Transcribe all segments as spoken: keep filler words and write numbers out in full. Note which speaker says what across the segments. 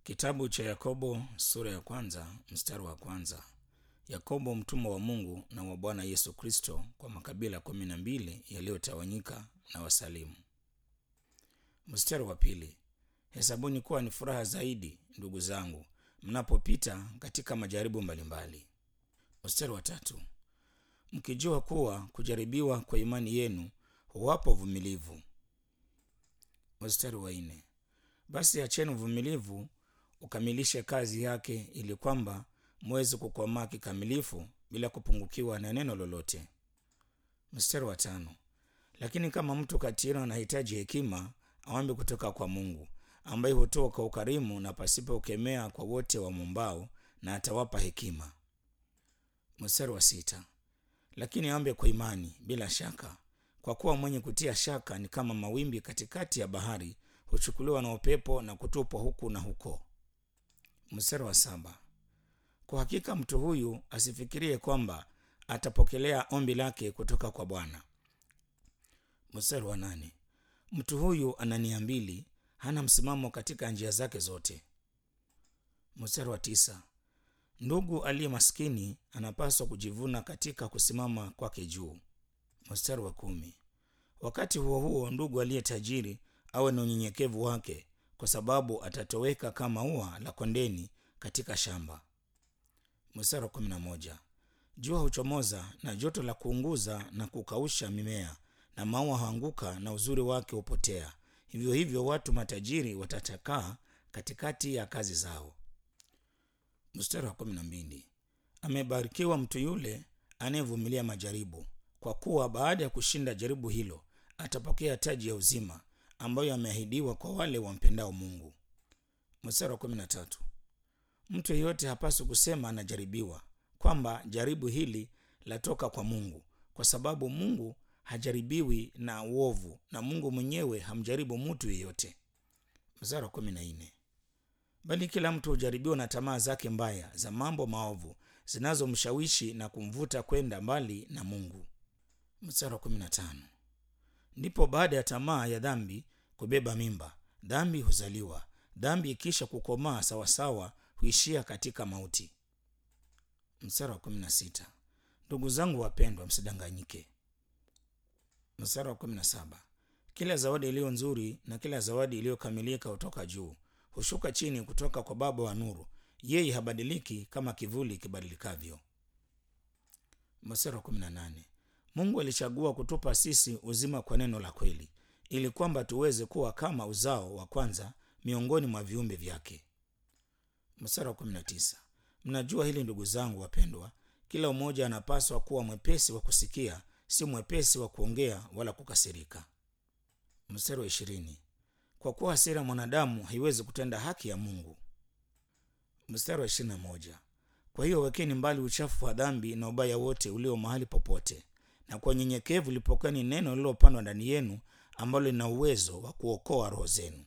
Speaker 1: Kitabu cha Yakobo sura ya kwanza mstari wa kwanza. Yakobo mtumwa wa Mungu na wa Bwana Yesu Kristo kwa makabila kumi na mbili yaliyotawanyika na wasalimu. Mstari wa pili. Hesabuni kuwa ni furaha zaidi, ndugu zangu, mnapopita katika majaribu mbalimbali. Mstari wa tatu. Mkijua kuwa kujaribiwa kwa imani yenu huwapa uvumilivu. Mstari wa nne. Basi acheni uvumilivu ukamilishe kazi yake, ili kwamba muweze kukomaa kikamilifu bila kupungukiwa na neno lolote. Mstari wa tano. Lakini kama mtu kati yenu anahitaji hekima, aombe kutoka kwa Mungu, ambaye hutoa kwa ukarimu na pasipo kukemea kwa wote wamwombao, na atawapa hekima. Mstari wa sita. Lakini aombe kwa imani bila shaka, kwa kuwa mwenye kutia shaka ni kama mawimbi katikati ya bahari, huchukuliwa na upepo na kutupwa huku na huko. Mstari wa saba. Kwa hakika mtu huyu asifikirie kwamba atapokelea ombi lake kutoka kwa Bwana. Mstari wa nane. Mtu huyu ana nia mbili, hana msimamo katika njia zake zote. Mstari wa tisa. Ndugu aliye maskini anapaswa kujivuna katika kusimama kwake juu. Mstari wa kumi. Wakati huo huo ndugu aliye tajiri awe na unyenyekevu wake, kwa sababu atatoweka kama ua la kondeni katika shamba. Mstari wa kumi na moja. Jua huchomoza na joto la kuunguza na kukausha mimea, na maua huanguka na uzuri wake hupotea. Hivyo hivyo watu matajiri watachakaa katikati ya kazi zao. Mstari wa kumi na mbili. Amebarikiwa mtu yule anayevumilia majaribu, kwa kuwa baada ya kushinda jaribu hilo atapokea taji ya uzima ambayo ameahidiwa kwa wale wampendao Mungu. Mstari wa kumi na tatu. Mtu yeyote hapaswi kusema anajaribiwa, kwamba jaribu hili latoka kwa Mungu, kwa sababu Mungu hajaribiwi na uovu, na Mungu mwenyewe hamjaribu mtu yeyote. Mstari wa kumi na nne. Bali kila mtu hujaribiwa na tamaa zake mbaya za mambo maovu, zinazomshawishi na kumvuta kwenda mbali na Mungu. Mstari wa kumi na tano. Ndipo baada ya tamaa ya dhambi kubeba mimba, dhambi huzaliwa. Dhambi ikisha kukomaa sawasawa huishia katika mauti. Mstari wa kumi na sita. Ndugu zangu wapendwa, msidanganyike. Mstari wa kumi na saba. Kila zawadi iliyo nzuri na kila zawadi iliyokamilika hutoka juu, hushuka chini kutoka kwa Baba wa nuru. Yeye habadiliki kama kivuli kibadilikavyo. Mstari wa kumi na nane. Mungu alichagua kutupa sisi uzima kwa neno la kweli, ili kwamba tuweze kuwa kama uzao wa kwanza miongoni mwa viumbe vyake. Mstari wa kumi na tisa. Mnajua hili ndugu zangu wapendwa, kila mmoja anapaswa kuwa mwepesi wa kusikia, si mwepesi wa kuongea wala kukasirika. Mstari wa ishirini. Kwa kuwa hasira mwanadamu haiwezi kutenda haki ya Mungu. Mstari wa ishirini na moja. Kwa hiyo wekeni mbali uchafu wa dhambi na ubaya wote ulio mahali popote, na kwa nyenyekevu lipokeni neno lililopandwa ndani yenu, ambalo lina uwezo wa kuokoa roho zenu.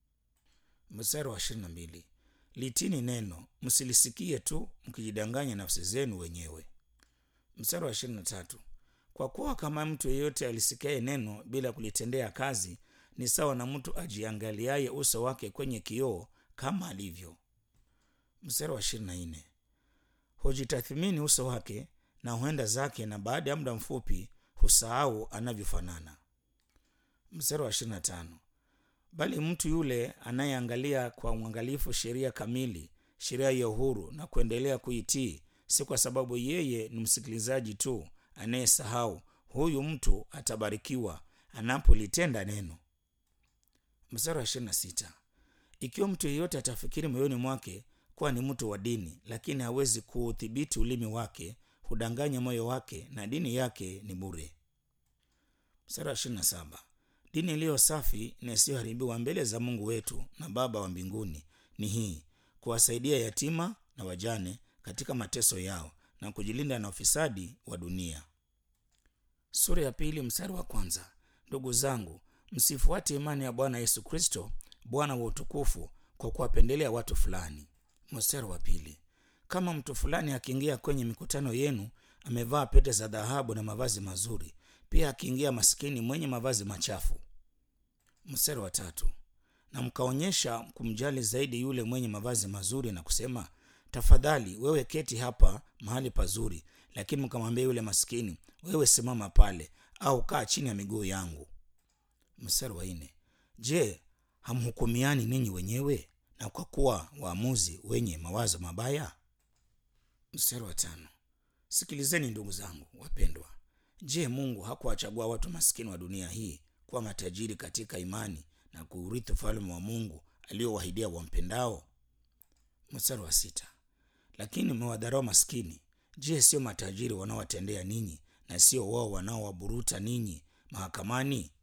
Speaker 1: Mstari wa ishirini na mbili. Litini neno, msilisikie tu mkijidanganya nafsi zenu wenyewe. Mstari wa ishirini na tatu. Kwa kuwa kama mtu yeyote alisikiaye neno bila kulitendea kazi, ni sawa na mtu ajiangaliaye uso wake kwenye kioo kama alivyo. Mstari wa ishirini na nne. Hujitathmini uso wake na huenda zake, na baada ya muda mfupi husahau anavyofanana. Mstari wa ishirini na tano. Bali mtu yule anayeangalia kwa uangalifu sheria kamili, sheria ya uhuru, na kuendelea kuitii, si kwa sababu yeye ni msikilizaji tu anayesahau, huyu mtu atabarikiwa anapolitenda neno. Mstari wa ishirini na sita. Ikiwa mtu yeyote atafikiri moyoni mwake kuwa ni mtu wa dini, lakini hawezi kuudhibiti ulimi wake, hudanganya moyo wake, na dini yake ni bure. Mstari wa ishirini na saba. Dini iliyo safi na isiyoharibiwa mbele za Mungu wetu na Baba wa mbinguni ni hii: kuwasaidia yatima na wajane katika mateso yao, na kujilinda na ufisadi wa dunia. Sura ya pili mstari wa kwanza. Ndugu zangu, msifuate imani ya Bwana Yesu Kristo, Bwana wa utukufu, kwa kuwapendelea watu fulani. Mstari wa pili. Kama mtu fulani akiingia kwenye mikutano yenu amevaa pete za dhahabu na mavazi mazuri, pia akiingia maskini mwenye mavazi machafu. Mstari wa tatu. na mkaonyesha kumjali zaidi yule mwenye mavazi mazuri na kusema, tafadhali wewe keti hapa mahali pazuri, lakini mkamwambia yule maskini, wewe simama pale au kaa chini ya miguu yangu. Mstari wa nne, je, hamhukumiani ninyi wenyewe, na kwa kuwa waamuzi wenye mawazo mabaya? Mstari wa tano, sikilizeni ndugu zangu wapendwa, je, Mungu hakuwachagua watu maskini wa dunia hii kuwa matajiri katika imani na kuurithi ufalme wa Mungu aliowahidia wampendao? Mstari wa sita, lakini mmewadharau maskini. Je, sio matajiri wanaowatendea ninyi, na sio wao wanaowaburuta ninyi mahakamani?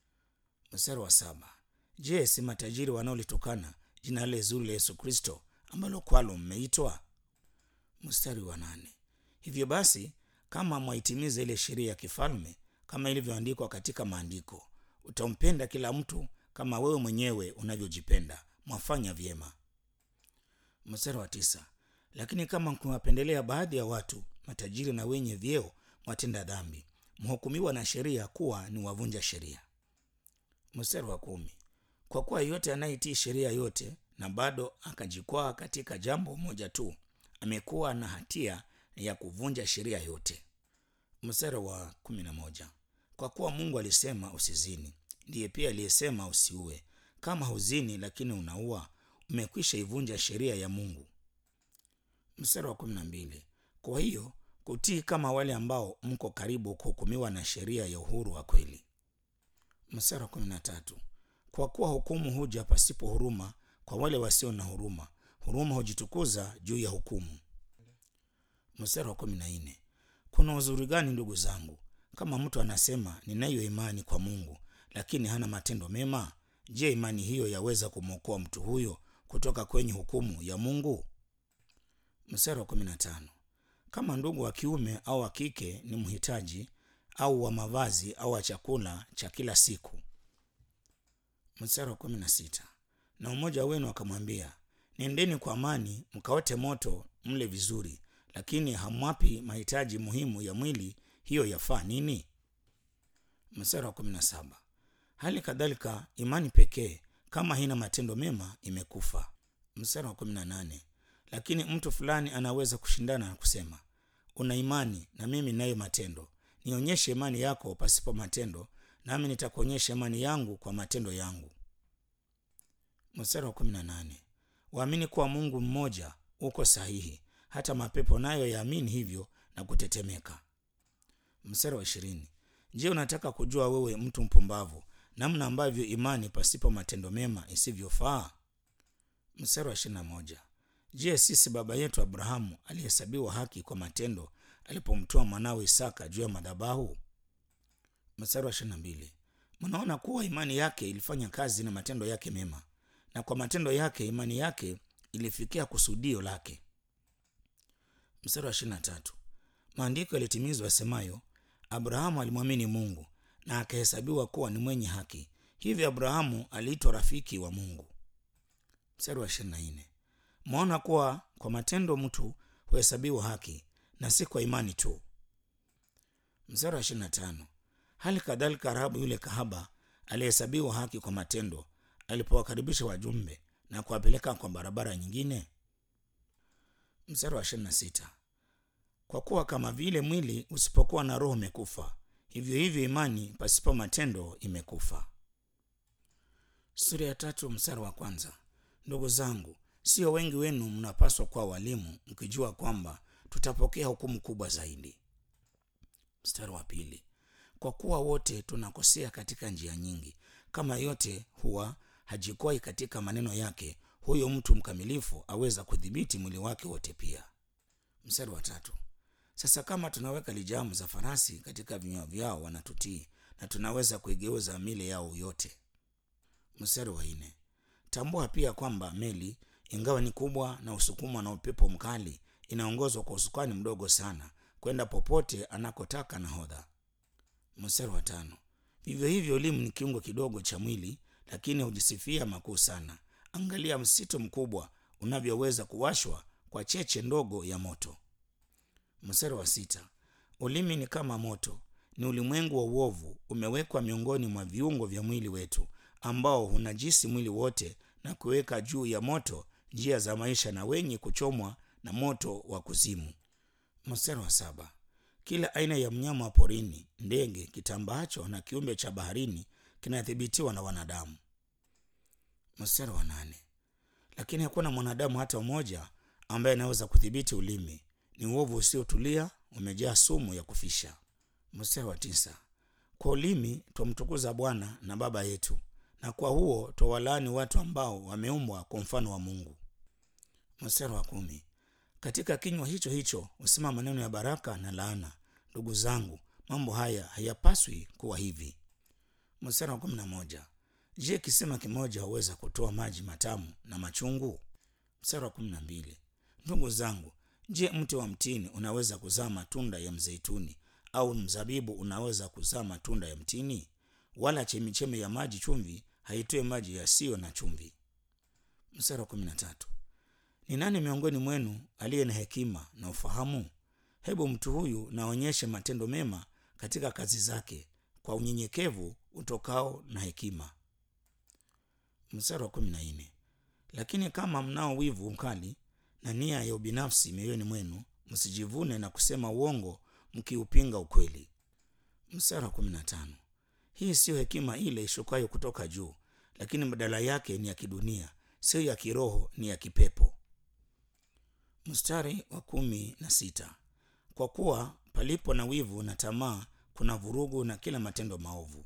Speaker 1: Mstari wa saba, je, si matajiri wanaolitukana jina lile zuri la Yesu Kristo ambalo kwalo mmeitwa? Mstari wa nane, hivyo basi kama mwaitimiza ile sheria ya kifalme kama ilivyoandikwa katika maandiko, utampenda kila mtu kama wewe mwenyewe unavyojipenda, mwafanya vyema. Mstari wa tisa, lakini kama mkiwapendelea baadhi ya watu matajiri na wenye vyeo, mwatenda dhambi, mhukumiwa na sheria kuwa ni wavunja sheria. Mstari wa kumi, kwa kuwa yote anayetii sheria yote na bado akajikwaa katika jambo moja tu, amekuwa na hatia ya kuvunja sheria yote. Mstari wa kumi na moja, kwa kuwa Mungu alisema usizini, ndiye pia aliyesema usiue. Kama huzini lakini unaua, umekwisha ivunja sheria ya Mungu. Mstari wa kumi na mbili, kwa hiyo kutii kama wale ambao mko karibu kuhukumiwa na sheria ya uhuru wa kweli. Mstari wa kumi na tatu, kwa kuwa hukumu huja pasipo huruma kwa wale wasio na huruma, huruma hujitukuza juu ya hukumu. Mstari wa kumi na nne, kuna uzuri gani ndugu zangu kama mtu anasema ninayo imani kwa Mungu lakini hana matendo mema? Je, imani hiyo yaweza kumwokoa mtu huyo kutoka kwenye hukumu ya Mungu? Mstari wa kumi na tano, kama ndugu wa kiume au wa kike ni mhitaji au wa mavazi au wa chakula cha kila siku. Mstari wa kumi na sita, na mmoja wenu akamwambia, nendeni kwa amani mkaote moto mle vizuri, lakini hamwapi mahitaji muhimu ya mwili, hiyo yafaa nini? Mstari wa kumi na saba, hali kadhalika imani pekee kama haina matendo mema imekufa. Mstari wa kumi na nane, lakini mtu fulani anaweza kushindana na kusema, una imani na mimi nayo matendo, nionyeshe imani yako pasipo matendo, nami nitakuonyesha imani yangu kwa matendo yangu. Mstari wa kumi na nane, waamini kuwa Mungu mmoja uko sahihi, hata mapepo nayo yaamini hivyo na kutetemeka. Mstari wa ishirini, je, unataka kujua wewe mtu mpumbavu namna ambavyo imani pasipo matendo mema isivyofaa? Mstari wa ishirini na moja, je, sisi baba yetu Abrahamu alihesabiwa haki kwa matendo alipomtoa mwanawe Isaka juu ya madhabahu? Mstari wa ishirini na mbili, mnaona kuwa imani yake ilifanya kazi na matendo yake mema, na kwa matendo yake imani yake ilifikia kusudio lake. Mstari wa ishirini na tatu, maandiko yalitimizwa yasemayo, Abrahamu alimwamini Mungu na akahesabiwa kuwa ni mwenye haki, hivyo Abrahamu aliitwa rafiki wa Mungu. Mstari wa ishirini na nne, mwaona kuwa kwa matendo mtu huhesabiwa haki na si kwa imani tu. Mstari wa ishirini na tano, hali kadhalika Rahabu yule kahaba alihesabiwa haki kwa matendo alipowakaribisha wajumbe na kuwapeleka kwa barabara nyingine. Mstari wa ishirini na sita, kwa kuwa kama vile mwili usipokuwa na roho umekufa, hivyo hivyo imani pasipo matendo imekufa. Sura ya tatu mstari wa kwanza, ndugu zangu, sio wengi wenu mnapaswa kuwa walimu, mkijua kwamba tutapokea hukumu kubwa zaidi. Mstari wa pili, kwa kuwa wote tunakosea katika njia nyingi, kama yote huwa hajikwai katika maneno yake, huyo mtu mkamilifu aweza kudhibiti mwili wake wote pia. Mstari wa tatu, sasa kama tunaweka lijamu za farasi katika vinywa vyao wanatutii, na tunaweza kuigeuza mili yao yote. Mstari wa nne, tambua pia kwamba meli ingawa ni kubwa na usukumwa na upepo mkali, inaongozwa kwa usukani mdogo sana kwenda popote anakotaka nahodha. Mstari wa tano, vivyo hivyo elimu ni kiungo kidogo cha mwili, lakini hujisifia makuu sana. Angalia msitu mkubwa unavyoweza kuwashwa kwa cheche ndogo ya moto. Mstari wa sita, ulimi ni kama moto, ni ulimwengu wa uovu umewekwa miongoni mwa viungo vya mwili wetu, ambao hunajisi mwili wote na kuweka juu ya moto njia za maisha, na wenye kuchomwa na moto wa kuzimu. Mstari wa saba. Kila aina ya mnyama wa porini, ndege, kitambaacho na kiumbe cha baharini kinathibitiwa na wanadamu. Mstari wa nane. Lakini hakuna mwanadamu hata mmoja ambaye anaweza kudhibiti ulimi. Ni uovu usiotulia, umejaa sumu ya kufisha. Mstari wa tisa. Kwa ulimi twamtukuza Bwana na Baba yetu, na kwa huo twawalaani watu ambao wameumbwa kwa mfano wa Mungu. Mstari wa kumi. Katika kinywa hicho hicho husema maneno ya baraka na laana. Ndugu zangu, mambo haya hayapaswi kuwa hivi. Mstari wa kumi na moja. Je, kisima kimoja huweza kutoa maji matamu na machungu? Mstari wa kumi na mbili. Ndugu zangu, je, mti wa mtini unaweza kuzaa matunda ya mzeituni, au mzabibu unaweza kuzaa matunda ya mtini? Wala chemichemi ya maji chumvi haitoi maji yasiyo na chumvi. Mstari wa kumi na tatu. Ni nani miongoni mwenu aliye na hekima na ufahamu? Hebu mtu huyu naonyeshe matendo mema katika kazi zake, kwa unyenyekevu utokao na hekima. Mstari wa kumi na nne. Lakini kama mnao wivu mkali na nia ya ubinafsi mioyoni mwenu, msijivune na kusema uongo mkiupinga ukweli. Mstari wa kumi na tano. Hii siyo hekima ile ishukayo kutoka juu, lakini badala yake ni ya kidunia, sio ya kiroho, ni ya kipepo. Mstari wa kumi na sita. Kwa kuwa palipo na wivu na tamaa kuna vurugu na kila matendo maovu.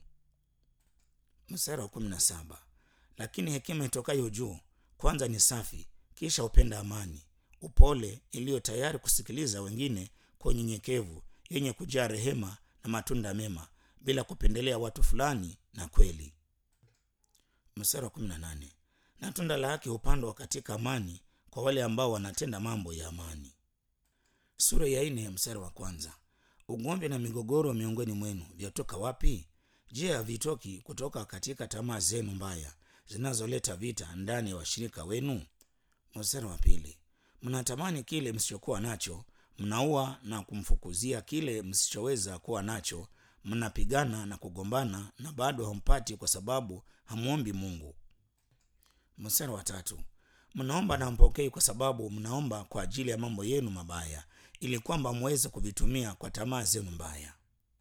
Speaker 1: Mstari wa kumi na saba. Lakini hekima itokayo juu kwanza ni safi, kisha upenda amani, upole, iliyo tayari kusikiliza wengine kwa unyenyekevu, yenye kujaa rehema na matunda mema, bila kupendelea watu fulani na kweli. Mstari wa kumi na nane. Na tunda la haki hupandwa katika amani kwa wale ambao wanatenda mambo ya amani. Sura ya nne mstari wa kwanza. Ugomvi na migogoro miongoni mwenu vyatoka wapi? Je, havitoki kutoka katika tamaa zenu mbaya zinazoleta vita ndani ya washirika wenu? Mstari wa pili. Mnatamani kile msichokuwa nacho, mnaua na kumfukuzia kile msichoweza kuwa nacho, mnapigana na kugombana na bado hampati kwa sababu hamuombi Mungu. Mstari wa tatu. Mnaomba na mpokei kwa sababu mnaomba kwa ajili ya mambo yenu mabaya, ili kwamba muweze kuvitumia kwa tamaa zenu mbaya.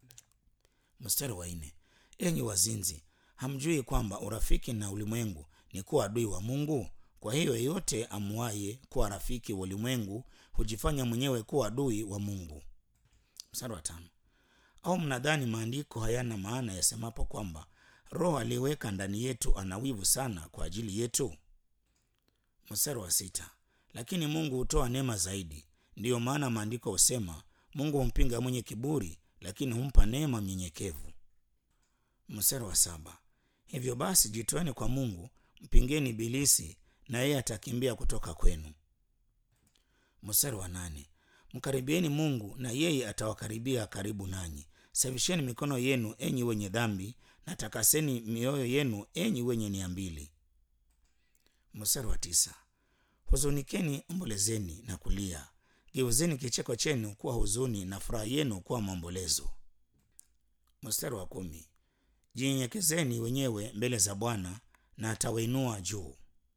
Speaker 1: Mstari wa nne. Enyi wazinzi, hamjui kwamba urafiki na ulimwengu ni kuwa adui wa Mungu? Kwa hiyo yeyote amuaye kuwa rafiki wa ulimwengu hujifanya mwenyewe kuwa adui wa Mungu. Mstari wa tano. Au mnadhani maandiko hayana maana yasemapo kwamba Roho aliyeweka ndani yetu ana wivu sana kwa ajili yetu? Mstari wa sita. Lakini Mungu hutoa neema zaidi. Ndiyo maana maandiko husema, Mungu humpinga mwenye kiburi, lakini humpa neema mnyenyekevu. Mstari wa saba. Hivyo basi jitoeni kwa Mungu, mpingeni ibilisi na yeye atakimbia kutoka kwenu. Mstari wa nane. Mkaribieni Mungu na yeye atawakaribia karibu nanyi. Safisheni mikono yenu enyi wenye dhambi, na takaseni mioyo yenu enyi wenye nia mbili. Mstari wa tisa. Huzunikeni, ombolezeni na kulia. Geuzeni kicheko chenu kuwa huzuni na furaha yenu kuwa maombolezo. Mstari wa kumi. Jinyenyekezeni wenyewe mbele za Bwana na atawainua juu.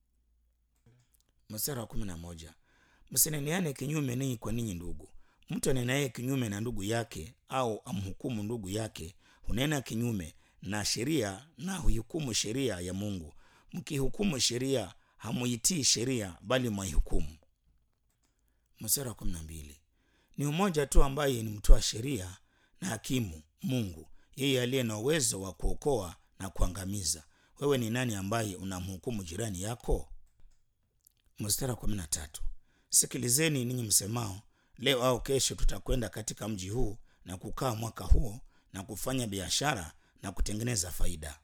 Speaker 1: Mstari wa kumi na moja. Msineneane kinyume ninyi kwa ninyi ndugu. Mtu anenaye kinyume na ndugu yake au amhukumu ndugu yake hunena kinyume na sheria na huhukumu sheria ya Mungu. Mkihukumu sheria hamuitii sheria, bali mwaihukumu. Mstari wa kumi na mbili. Ni mmoja tu ambaye ni mtoa sheria na hakimu, Mungu, yeye aliye na uwezo wa kuokoa na kuangamiza. Wewe ni nani ambaye unamhukumu jirani yako? Mstari wa kumi na tatu. Sikilizeni ninyi msemao, leo au kesho tutakwenda katika mji huu na kukaa mwaka huo na kufanya biashara na kutengeneza faida.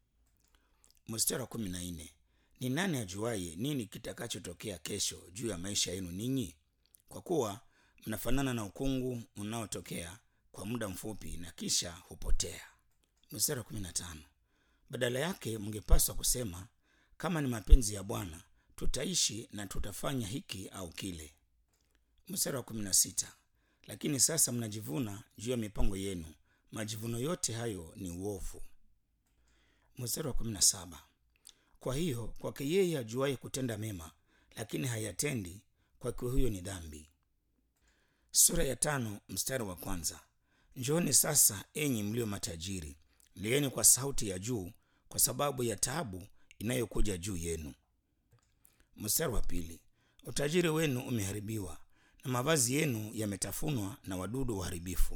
Speaker 1: Mstari wa kumi na nne. Ni nani ajuaye nini kitakachotokea kesho juu ya maisha yenu ninyi? Kwa kuwa mnafanana na ukungu unaotokea kwa muda mfupi na kisha hupotea. Mstari wa kumi na tano. Badala yake mngepaswa kusema, kama ni mapenzi ya Bwana tutaishi na tutafanya hiki au kile. Mstari wa kumi na sita. Lakini sasa mnajivuna juu ya mipango yenu. Majivuno yote hayo ni uovu. Mstari wa kumi na saba. Kwa hiyo kwake yeye ajuaye kutenda mema lakini hayatendi, kwake huyo ni dhambi. Sura ya tano mstari wa kwanza. Njooni sasa enyi mlio matajiri, lieni kwa sauti ya juu kwa sababu ya taabu inayokuja juu yenu. Mstari wa pili. Utajiri wenu umeharibiwa na mavazi yenu yametafunwa na wadudu waharibifu.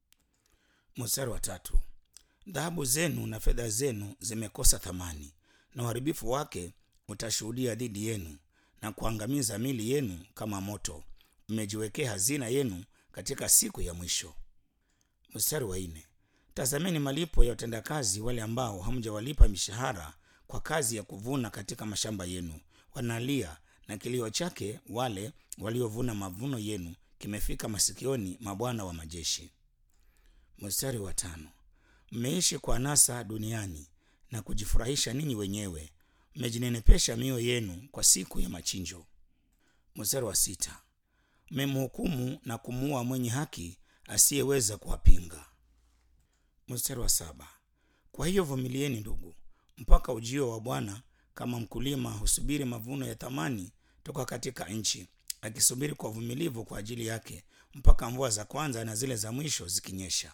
Speaker 1: Mstari wa tatu. Dhahabu zenu na fedha zenu zimekosa thamani, na uharibifu wake utashuhudia dhidi yenu na kuangamiza mili yenu kama moto. Mmejiwekea hazina yenu katika siku ya mwisho. Mstari wa nne. Tazameni malipo ya utendakazi wale ambao hamjawalipa mishahara kwa kazi ya kuvuna katika mashamba yenu. Wanalia na kilio chake wale waliovuna mavuno yenu kimefika masikioni mwa Bwana wa majeshi. Mstari wa tano. Mmeishi kwa anasa duniani na kujifurahisha ninyi wenyewe, mmejinenepesha mioyo yenu kwa siku ya machinjo. Mstari wa sita. Mmemhukumu na kumuua mwenye haki asiyeweza kuwapinga. Mstari wa saba. Kwa hiyo vumilieni ndugu, mpaka ujio wa Bwana, kama mkulima husubiri mavuno ya thamani toka katika nchi, akisubiri kwa uvumilivu kwa ajili yake mpaka mvua za kwanza na zile za mwisho zikinyesha.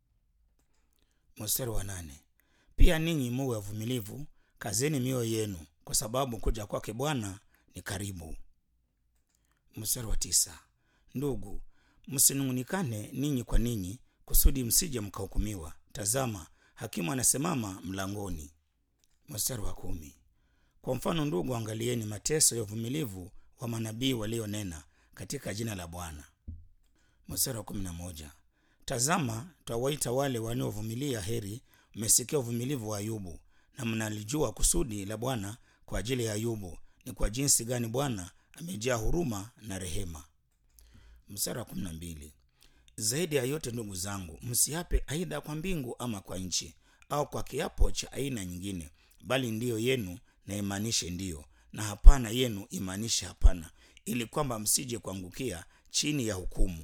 Speaker 1: Mstari wa nane. Pia ninyi muwe wavumilivu, kazeni mioyo yenu, kwa sababu kuja kwake Bwana ni karibu. Mstari wa tisa. Ndugu, msinung'unikane ninyi kwa ninyi, kusudi msije mkahukumiwa. Tazama, hakimu anasimama mlangoni. Mstari wa kumi. Kwa mfano ndugu, angalieni mateso ya uvumilivu wa manabii walionena katika jina la Bwana. Mstari wa kumi na moja. Tazama, twawaita wale wanaovumilia heri. Mmesikia uvumilivu wa Ayubu, na mnalijua kusudi la Bwana kwa ajili ya Ayubu, ni kwa jinsi gani Bwana amejaa huruma na rehema. Mstari wa kumi na mbili. Zaidi ya yote ndugu zangu, msiape aidha kwa mbingu ama kwa nchi au kwa kiapo cha aina nyingine, bali ndiyo yenu na imaanishe ndiyo, na hapana yenu imaanishe hapana, ili kwamba msije kuangukia chini ya hukumu.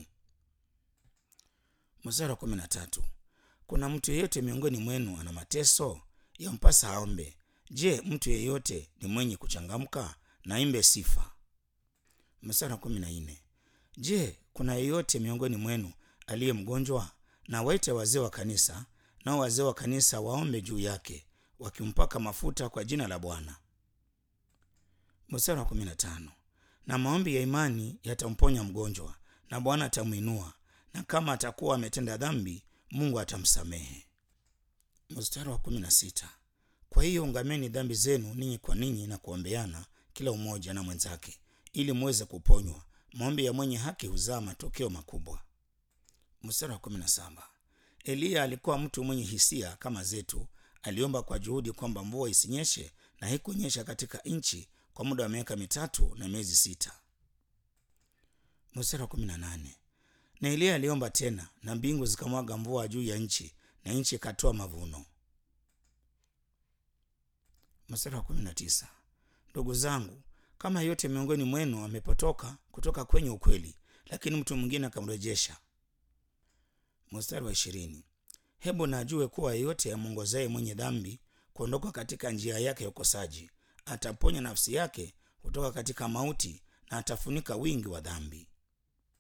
Speaker 1: Mstari wa kumi na tatu. Kuna mtu yeyote miongoni mwenu ana mateso? Yampasa aombe. Je, mtu yeyote ni mwenye kuchangamka? Na imbe sifa. Mstari wa kumi na nne. Je, kuna yeyote miongoni mwenu aliye mgonjwa? Na waite wazee wa kanisa, nao wazee wa kanisa waombe juu yake, wakimpaka mafuta kwa jina la Bwana. Mstari wa kumi na tano. Na maombi ya imani yatamponya mgonjwa, na Bwana atamuinua, na kama atakuwa ametenda dhambi, Mungu atamsamehe. Mstari wa kumi na sita. Kwa hiyo ungameni dhambi zenu ninyi kwa ninyi na kuombeana kila umoja na mwenzake, ili muweze kuponywa. Maombi ya mwenye haki huzaa matokeo makubwa. Mstari wa kumi na saba. Eliya alikuwa mtu mwenye hisia kama zetu. Aliomba kwa juhudi kwamba mvua isinyeshe, na haikunyesha katika nchi kwa muda wa miaka mitatu na miezi sita. Mstari wa kumi na nane. Na Eliya aliomba tena, na mbingu zikamwaga mvua juu ya nchi, na nchi ikatoa mavuno. Mstari wa kumi na tisa. Ndugu zangu, kama yote miongoni mwenu amepotoka kutoka kwenye ukweli, lakini mtu mwingine akamrejesha. Mstari wa ishirini. Hebu na ajue kuwa yeyote amwongozaye mwenye dhambi kuondoka katika njia yake ya ukosaji, ataponya nafsi yake kutoka katika mauti, na atafunika wingi wa dhambi.